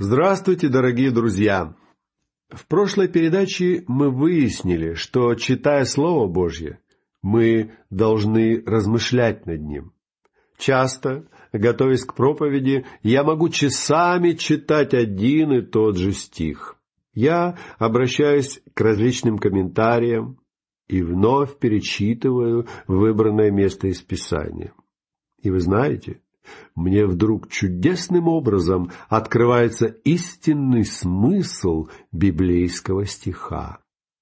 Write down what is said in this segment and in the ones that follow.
Здравствуйте, дорогие друзья! В прошлой передаче мы выяснили, что, читая Слово Божье, мы должны размышлять над ним. Часто, готовясь к проповеди, я могу часами читать один и тот же стих. Я обращаюсь к различным комментариям и вновь перечитываю выбранное место из Писания. И вы знаете, мне вдруг чудесным образом открывается истинный смысл библейского стиха.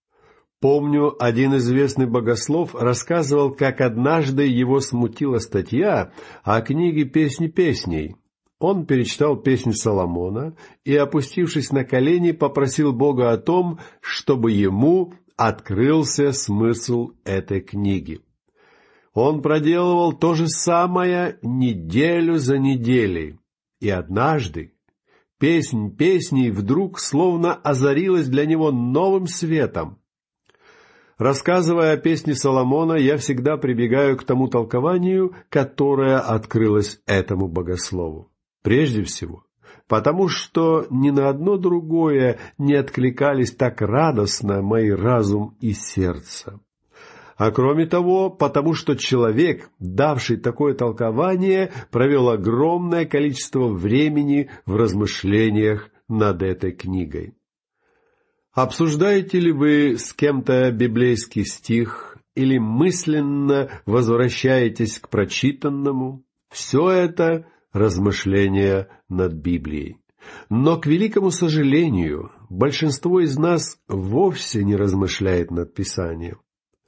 Помню, один известный богослов рассказывал, как однажды его смутила статья о книге «Песни песней». Он перечитал песнь Соломона и, опустившись на колени, попросил Бога о том, чтобы ему открылся смысл этой книги. Он проделывал то же самое неделю за неделей, и однажды песнь песней вдруг словно озарилась для него новым светом. Рассказывая о песне Соломона, я всегда прибегаю к тому толкованию, которое открылось этому богослову. Прежде всего, потому что ни на одно другое не откликались так радостно мои разум и сердце. А кроме того, потому что человек, давший такое толкование, провел огромное количество времени в размышлениях над этой книгой. Обсуждаете ли вы с кем-то библейский стих или мысленно возвращаетесь к прочитанному? Все это размышления над Библией. Но, к великому сожалению, большинство из нас вовсе не размышляет над Писанием.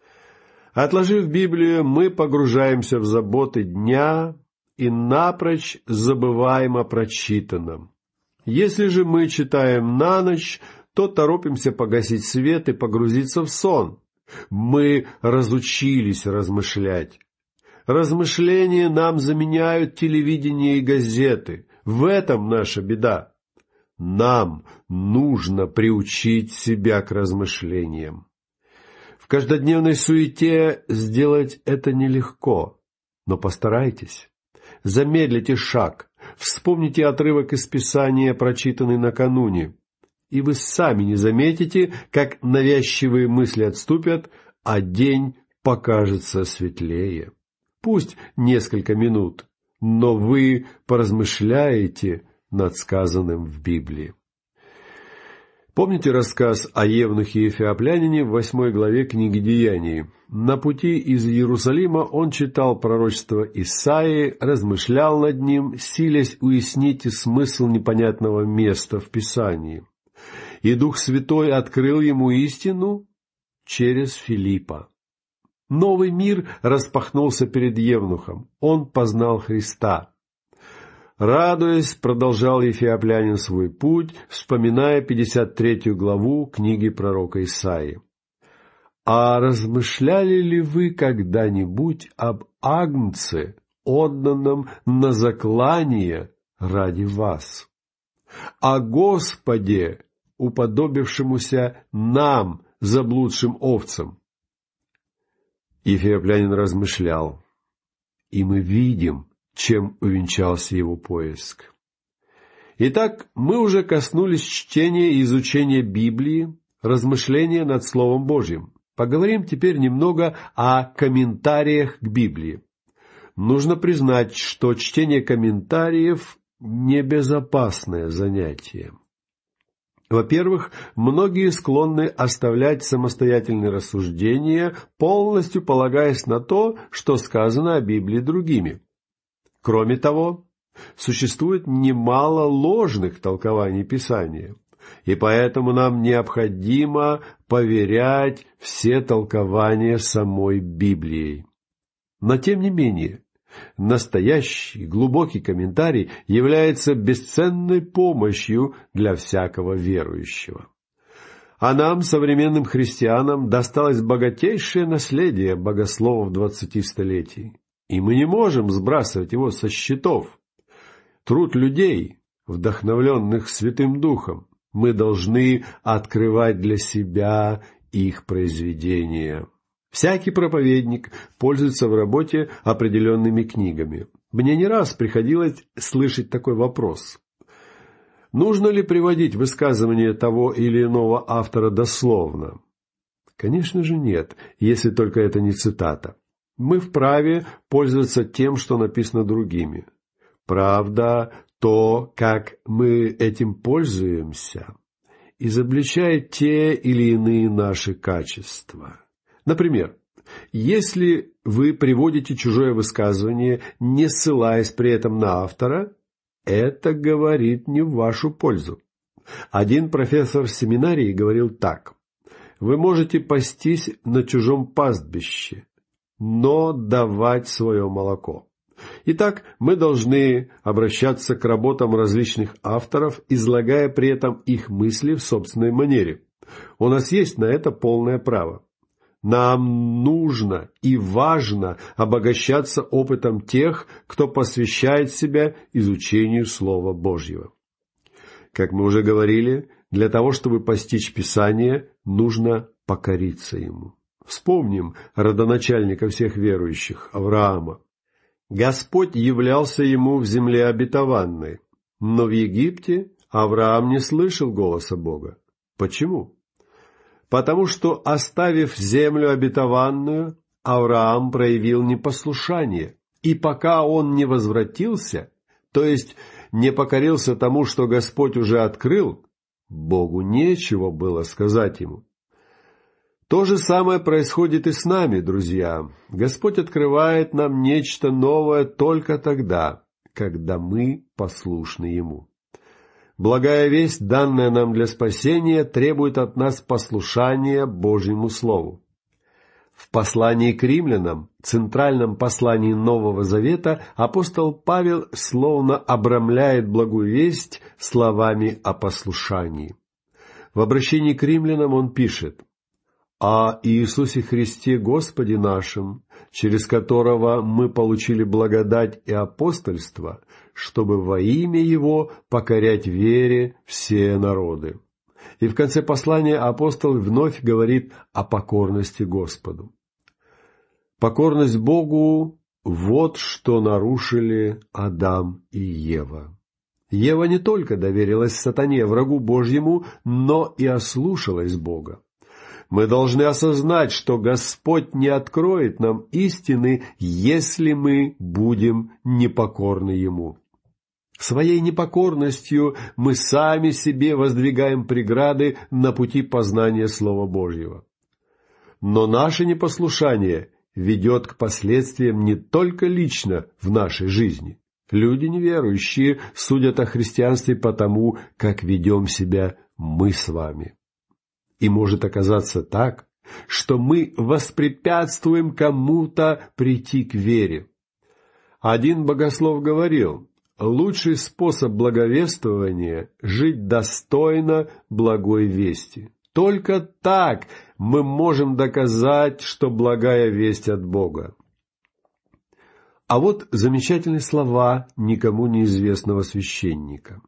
Отложив Библию, мы погружаемся в заботы дня и напрочь забываем о прочитанном. Если же мы читаем на ночь, то торопимся погасить свет и погрузиться в сон. Мы разучились размышлять. Размышления нам заменяют телевидение и газеты. В этом наша беда. Нам нужно приучить себя к размышлениям. В каждодневной суете сделать это нелегко, но постарайтесь. Замедлите шаг, вспомните отрывок из Писания, прочитанный накануне, и вы сами не заметите, как навязчивые мысли отступят, а день покажется светлее. Пусть несколько минут, но вы поразмышляете над сказанным в Библии. Помните рассказ о евнухе Эфиоплянине в 8 главе книги Деяний? На пути из Иерусалима он читал пророчество Исаии, размышлял над ним, силясь уяснить смысл непонятного места в Писании. И Дух Святой открыл ему истину через Филиппа. Новый мир распахнулся перед евнухом. Он познал Христа. Радуясь, продолжал эфиоплянин свой путь, вспоминая 53 главу книги пророка Исаии. «А размышляли ли вы когда-нибудь об агнце, отданном на заклание ради вас? О Господе, уподобившемуся нам, заблудшим овцам?» Эфиоплянин размышлял, и мы видим, чем увенчался его поиск. Итак, мы уже коснулись чтения и изучения Библии, размышления над Словом Божьим. Поговорим теперь немного о комментариях к Библии. Нужно признать, что чтение комментариев – небезопасное занятие. Во-первых, многие склонны оставлять самостоятельные рассуждения, полностью полагаясь на то, что сказано о Библии другими. Кроме того, существует немало ложных толкований Писания, и поэтому нам необходимо поверять все толкования самой Библией. Но тем не менее, настоящий глубокий комментарий является бесценной помощью для всякого верующего. А нам, современным христианам, досталось богатейшее наследие богословов 20 столетий. И мы не можем сбрасывать его со счетов. Труд людей, вдохновленных Святым Духом, мы должны открывать для себя их произведения. Всякий проповедник пользуется в работе определенными книгами. Мне не раз приходилось слышать такой вопрос. Нужно ли приводить высказывание того или иного автора дословно? Конечно же нет, если только это не цитата. Мы вправе пользоваться тем, что написано другими. Правда, то, как мы этим пользуемся, изобличает те или иные наши качества. Например, если вы приводите чужое высказывание, не ссылаясь при этом на автора, это говорит не в вашу пользу. Один профессор семинарии говорил так: «Вы можете пастись на чужом пастбище, но давать свое молоко». Итак, мы должны обращаться к работам различных авторов, излагая при этом их мысли в собственной манере. У нас есть на это полное право. Нам нужно и важно обогащаться опытом тех, кто посвящает себя изучению Слова Божьего. Как мы уже говорили, для того, чтобы постичь Писание, нужно покориться ему. Вспомним родоначальника всех верующих, Авраама. Господь являлся ему в земле обетованной, но в Египте Авраам не слышал голоса Бога. Почему? Потому что, оставив землю обетованную, Авраам проявил непослушание, и пока он не возвратился, то есть не покорился тому, что Господь уже открыл, Богу нечего было сказать ему. То же самое происходит и с нами, друзья. Господь открывает нам нечто новое только тогда, когда мы послушны Ему. Благая весть, данная нам для спасения, требует от нас послушания Божьему Слову. В послании к римлянам, центральном послании Нового Завета, апостол Павел словно обрамляет благую весть словами о послушании. В обращении к римлянам он пишет: «О Иисусе Христе Господе нашим, через которого мы получили благодать и апостольство, чтобы во имя Его покорять вере все народы». И в конце послания апостол вновь говорит о покорности Господу. Покорность Богу – вот что нарушили Адам и Ева. Ева не только доверилась сатане, врагу Божьему, но и ослушалась Бога. Мы должны осознать, что Господь не откроет нам истины, если мы будем непокорны Ему. Своей непокорностью мы сами себе воздвигаем преграды на пути познания Слова Божьего. Но наше непослушание ведет к последствиям не только лично в нашей жизни. Люди неверующие судят о христианстве по тому, как ведем себя мы с вами. И может оказаться так, что мы воспрепятствуем кому-то прийти к вере. Один богослов говорил: лучший способ благовествования – жить достойно благой вести. Только так мы можем доказать, что благая весть от Бога. А вот замечательные слова никому неизвестного священника.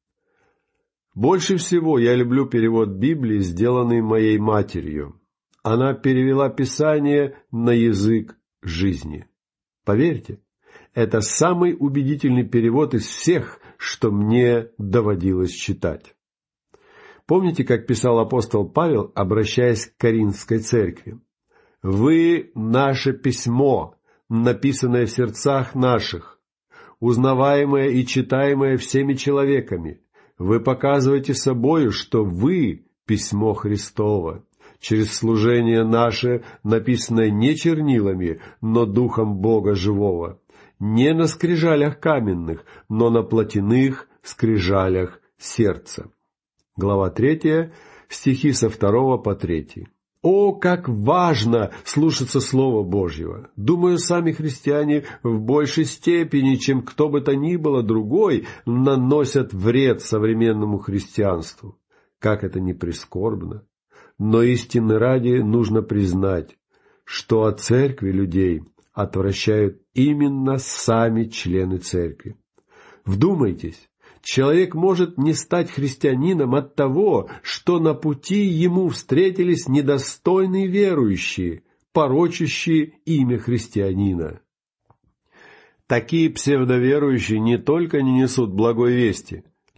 Больше всего я люблю перевод Библии, сделанный моей матерью. Она перевела Писание на язык жизни. Поверьте, это самый убедительный перевод из всех, что мне доводилось читать. Помните, как писал апостол Павел, обращаясь к Коринфской церкви? «Вы – наше письмо, написанное в сердцах наших, узнаваемое и читаемое всеми человеками. Вы показываете собою, что вы – письмо Христово, через служение наше, написанное не чернилами, но Духом Бога живого, не на скрижалях каменных, но на плотяных скрижалях сердца». Глава 3, стихи со 2 по 3. О, как важно слушаться Слова Божьего! Думаю, сами христиане в большей степени, чем кто бы то ни было другой, наносят вред современному христианству. Как это ни прискорбно! Но истины ради нужно признать, что от церкви людей отвращают именно сами члены церкви. Вдумайтесь! Человек может не стать христианином от того, что на пути ему встретились недостойные верующие, порочащие имя христианина. Такие псевдоверующие не только не несут благой вести,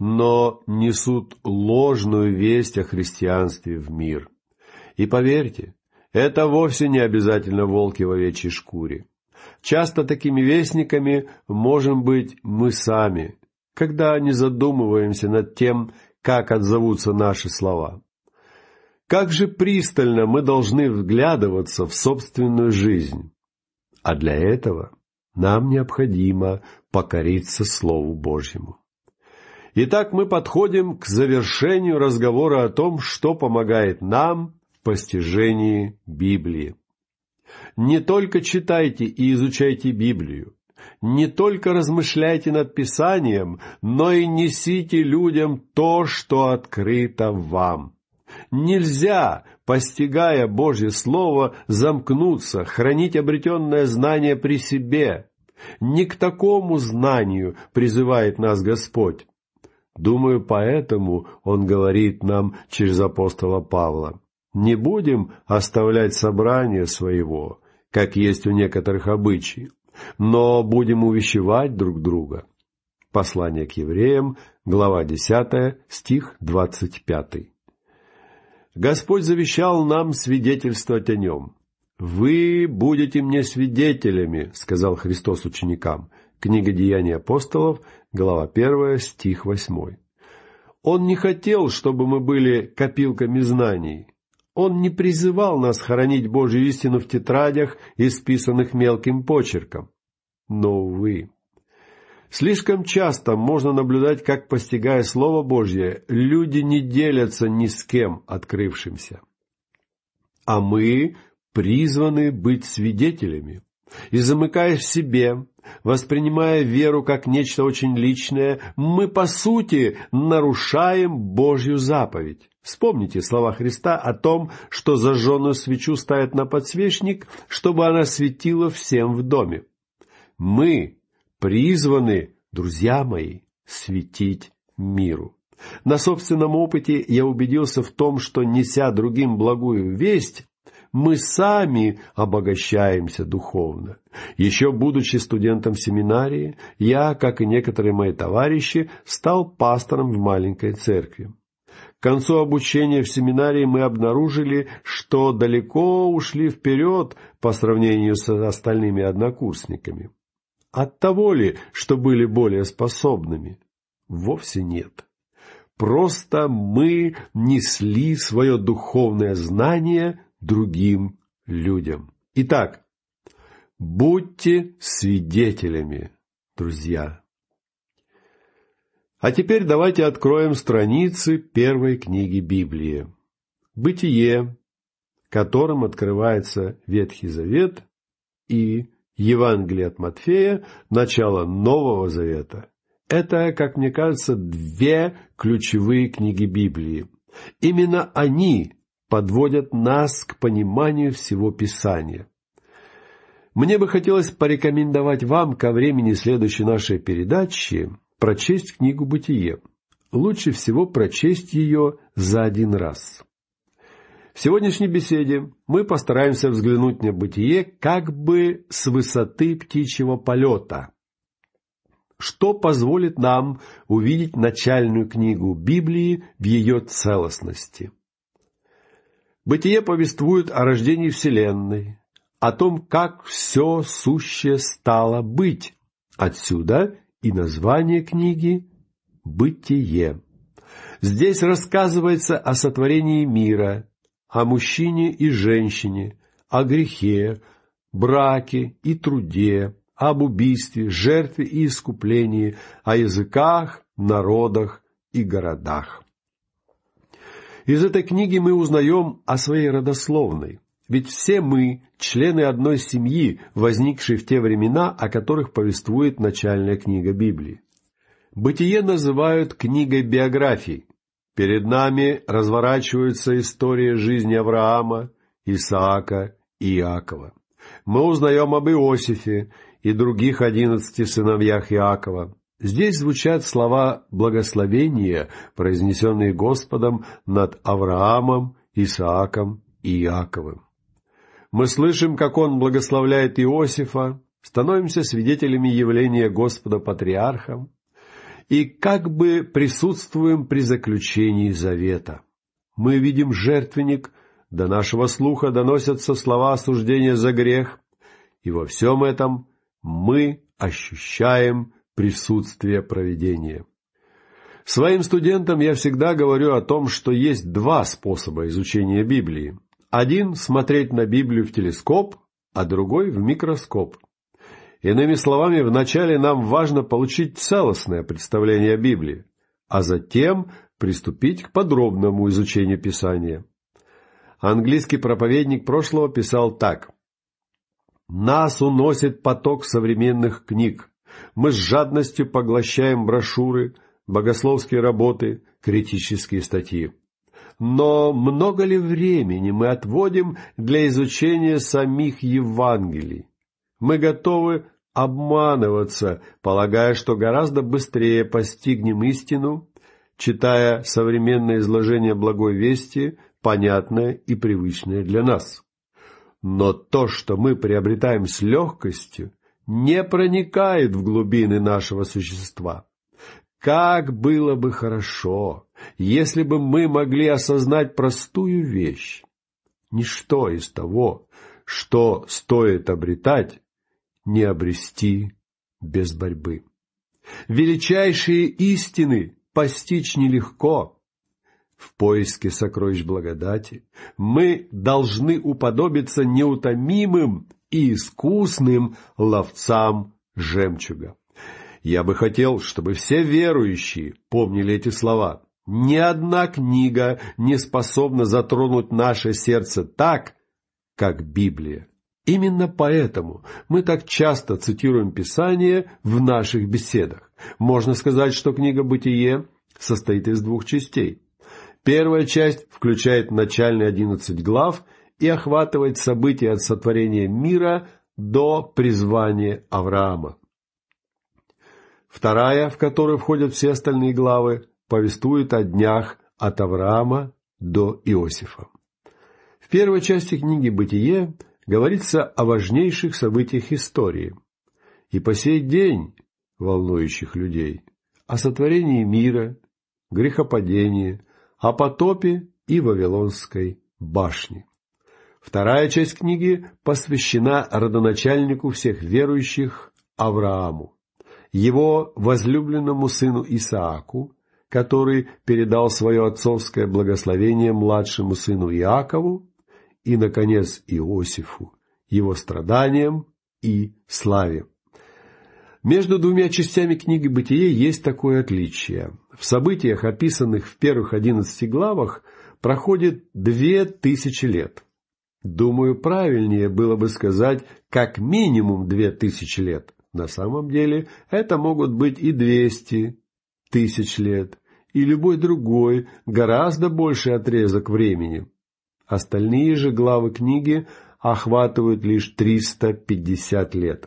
но несут ложную весть о христианстве в мир. И поверьте, это вовсе не обязательно волки в овечьей шкуре. Часто такими вестниками можем быть мы сами, когда не задумываемся над тем, как отзовутся наши слова. Как же пристально мы должны вглядываться в собственную жизнь. А для этого нам необходимо покориться Слову Божьему. Итак, мы подходим к завершению разговора о том, что помогает нам в постижении Библии. Не только читайте и изучайте Библию, не только размышляйте над Писанием, но и несите людям то, что открыто вам. Нельзя, постигая Божье Слово, замкнуться, хранить обретенное знание при себе. Не к такому знанию призывает нас Господь. Думаю, поэтому Он говорит нам через апостола Павла: «Не будем оставлять собрание своего, как есть у некоторых обычаев, но будем увещевать друг друга». Послание к евреям, глава 10, стих 25. Господь завещал нам свидетельствовать о Нем. «Вы будете мне свидетелями», — сказал Христос ученикам. Книга Деяний апостолов, глава 1, стих 8. Он не хотел, чтобы мы были копилками знаний. Он не призывал нас хранить Божью истину в тетрадях, исписанных мелким почерком. Но, увы, слишком часто можно наблюдать, как, постигая Слово Божье, люди не делятся ни с кем открывшимся. А мы призваны быть свидетелями. И, замыкаясь в себе, воспринимая веру как нечто очень личное, мы, по сути, нарушаем Божью заповедь. Вспомните слова Христа о том, что зажженную свечу ставят на подсвечник, чтобы она светила всем в доме. Мы призваны, друзья мои, светить миру. На собственном опыте я убедился в том, что, неся другим благую весть, мы сами обогащаемся духовно. Еще будучи студентом семинарии, я, как и некоторые мои товарищи, стал пастором в маленькой церкви. К концу обучения в семинарии мы обнаружили, что далеко ушли вперед по сравнению с остальными однокурсниками. Оттого ли, что были более способными? Вовсе нет. Просто мы несли свое духовное знание другим людям. Итак, будьте свидетелями, друзья. А теперь давайте откроем страницы первой книги Библии. Бытие, которым открывается Ветхий Завет, и Евангелие от Матфея, начало Нового Завета. Это, как мне кажется, две ключевые книги Библии. Именно они подводят нас к пониманию всего Писания. Мне бы хотелось порекомендовать вам ко времени следующей нашей передачи прочесть книгу «Бытие». Лучше всего прочесть ее за один раз. В сегодняшней беседе мы постараемся взглянуть на Бытие как бы с высоты птичьего полета, что позволит нам увидеть начальную книгу Библии в ее целостности. Бытие повествует о рождении Вселенной, о том, как все сущее стало быть. Отсюда и название книги «Бытие». Здесь рассказывается о сотворении мира, о мужчине и женщине, о грехе, браке и труде, об убийстве, жертве и искуплении, о языках, народах и городах. Из этой книги мы узнаем о своей родословной, ведь все мы члены одной семьи, возникшей в те времена, о которых повествует начальная книга Библии. Бытие называют книгой биографий. Перед нами разворачивается история жизни Авраама, Исаака и Иакова. Мы узнаем об Иосифе и других 11 сыновьях Иакова. Здесь звучат слова благословения, произнесенные Господом над Авраамом, Исааком и Иаковым. Мы слышим, как Он благословляет Иосифа, становимся свидетелями явления Господа патриархам. и как бы присутствуем при заключении завета. Мы видим жертвенник, до нашего слуха доносятся слова осуждения за грех, и во всем этом мы ощущаем присутствие провидения. Своим студентам я всегда говорю о том, что есть два способа изучения Библии. Один — смотреть на Библию в телескоп, а другой — в микроскоп. Иными словами, вначале нам важно получить целостное представление о Библии, а затем приступить к подробному изучению Писания. Английский проповедник прошлого писал так: «Нас уносит поток современных книг. Мы с жадностью поглощаем брошюры, богословские работы, критические статьи. Но много ли времени мы отводим для изучения самих Евангелий? Мы готовы обманываться, полагая, что гораздо быстрее постигнем истину, читая современное изложение Благой Вести, понятное и привычное для нас. Но то, что мы приобретаем с легкостью, не проникает в глубины нашего существа. Как было бы хорошо, если бы мы могли осознать простую вещь. Ничто из того, что стоит обретать, не обрести без борьбы. Величайшие истины постичь нелегко. В поиске сокровищ благодати мы должны уподобиться неутомимым и искусным ловцам жемчуга. Я бы хотел, чтобы все верующие помнили эти слова. Ни одна книга не способна затронуть наше сердце так, как Библия. Именно поэтому мы так часто цитируем Писание в наших беседах. Можно сказать, что книга «Бытие» состоит из двух частей. Первая часть включает начальные 11 глав и охватывает события от сотворения мира до призвания Авраама. Вторая, в которую входят все остальные главы, повествует о днях от Авраама до Иосифа. В первой части книги «Бытие» говорится о важнейших событиях истории и по сей день волнующих людей, о сотворении мира, грехопадении, о потопе и Вавилонской башне. Вторая часть книги посвящена родоначальнику всех верующих Аврааму, его возлюбленному сыну Исааку, который передал свое отцовское благословение младшему сыну Иакову, и, наконец, Иосифу, его страданиям и славе. Между двумя частями книги «Бытие» есть такое отличие. В событиях, описанных в первых 11 главах, проходит 2000 лет. Думаю, правильнее было бы сказать как минимум 2000 лет. На самом деле это могут быть и 200 тысяч лет, и любой другой, гораздо больший отрезок времени. Остальные же главы книги охватывают лишь 350 лет.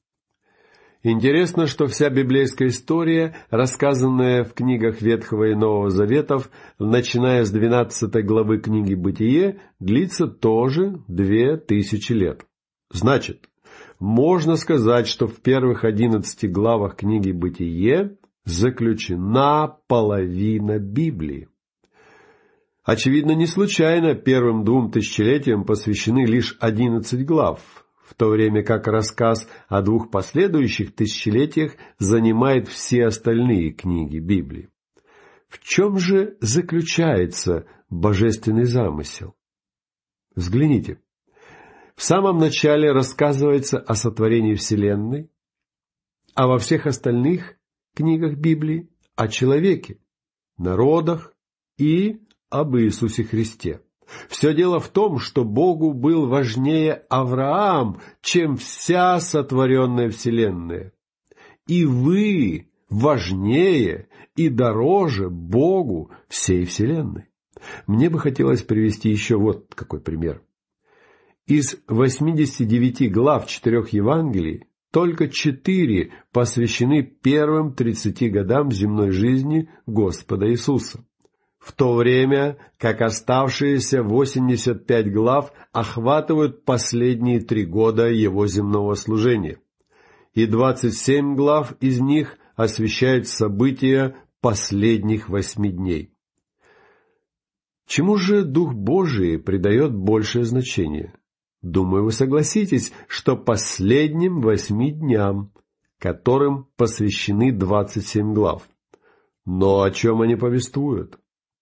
Интересно, что вся библейская история, рассказанная в книгах Ветхого и Нового Заветов, начиная с 12 главы книги «Бытие», длится тоже 2000 лет. Значит, можно сказать, что в первых 11 главах книги «Бытие» заключена половина Библии. Очевидно, не случайно первым 2 тысячелетиям посвящены лишь 11 глав, в то время как рассказ о 2 последующих тысячелетиях занимает все остальные книги Библии. В чем же заключается божественный замысел? Взгляните. В самом начале рассказывается о сотворении Вселенной, а во всех остальных книгах Библии о человеке, народах и об Иисусе Христе. Все дело в том, что Богу был важнее Авраам, чем вся сотворенная Вселенная. И вы важнее и дороже Богу всей Вселенной. Мне бы хотелось привести еще вот какой пример. Из 89 глав 4 Евангелий только 4 посвящены первым 30 годам земной жизни Господа Иисуса, в то время как оставшиеся 85 глав охватывают последние 3 года Его земного служения, и 27 глав из них освещает события последних 8 дней. Чему же Дух Божий придает большее значение? Думаю, вы согласитесь, что последним 8 дням, которым посвящены 27 глав. Но о чем они повествуют?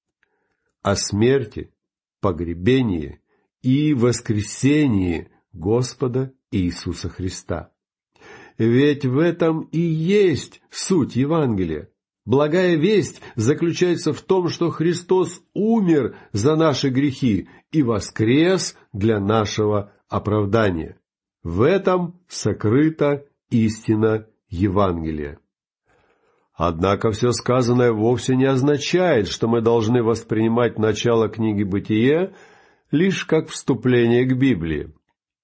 О смерти, погребении и воскресении Господа Иисуса Христа. Ведь в этом и есть суть Евангелия. Благая весть заключается в том, что Христос умер за наши грехи и воскрес для нашего оправдания. В этом сокрыта истина Евангелия. Однако все сказанное вовсе не означает, что мы должны воспринимать начало книги «Бытие» лишь как вступление к Библии.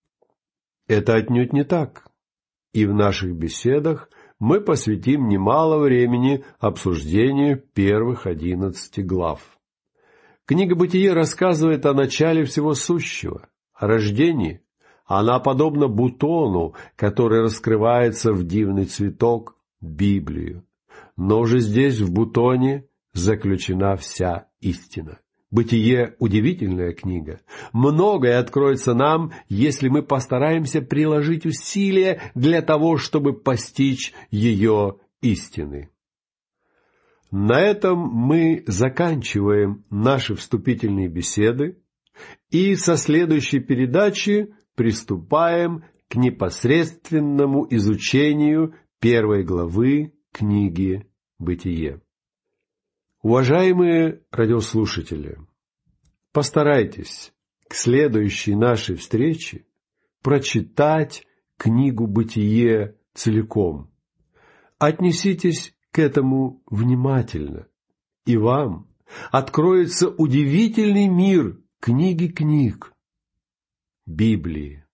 Это отнюдь не так. И в наших беседах мы посвятим немало времени обсуждению первых 11 глав. Книга «Бытие» рассказывает о начале всего сущего, о рождении. Она подобна бутону, который раскрывается в дивный цветок, Библию. Но уже здесь, в бутоне, заключена вся истина. «Бытие» — удивительная книга. Многое откроется нам, если мы постараемся приложить усилия для того, чтобы постичь ее истины. На этом мы заканчиваем наши вступительные беседы и со следующей передачи приступаем к непосредственному изучению 1 главы книги «Бытие». Уважаемые радиослушатели, постарайтесь к следующей нашей встрече прочитать книгу «Бытие» целиком. Отнеситесь к этому внимательно, и вам откроется удивительный мир книги книг — Библии.